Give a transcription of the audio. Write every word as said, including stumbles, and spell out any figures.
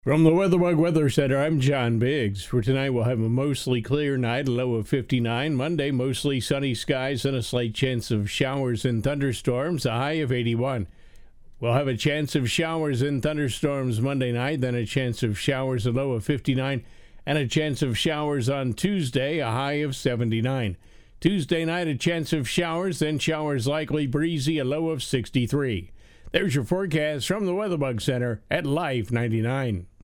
From the WeatherBug Weather Center, I'm John Biggs. For tonight, we'll have a mostly clear night, a low of fifty-nine. Monday, mostly sunny skies and a slight chance of showers and thunderstorms, a high of eighty-one. We'll have a chance of showers and thunderstorms Monday night, then a chance of showers, a low of fifty-nine, and a chance of showers on Tuesday, a high of seventy-nine. Tuesday night, a chance of showers, then showers likely, breezy, a low of sixty-three. There's your forecast from the WeatherBug Center at Life ninety-nine.